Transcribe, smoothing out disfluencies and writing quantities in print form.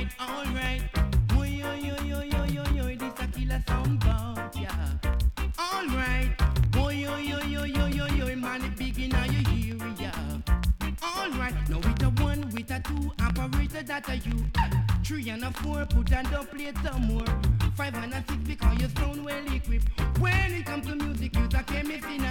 alright. Oi, oi, oi, oi, oi, oi, oi, this a killer sound bout, yeah. Alright. Oi, oi, oi, oi, oi, oi, oi, man, it begin now you hear it, yeah. Alright, now with a one, with a two, operator that are you. Three and a four, put and don't play some more. Five and a six, because you sound well equipped. When it comes to music, you a chemist in a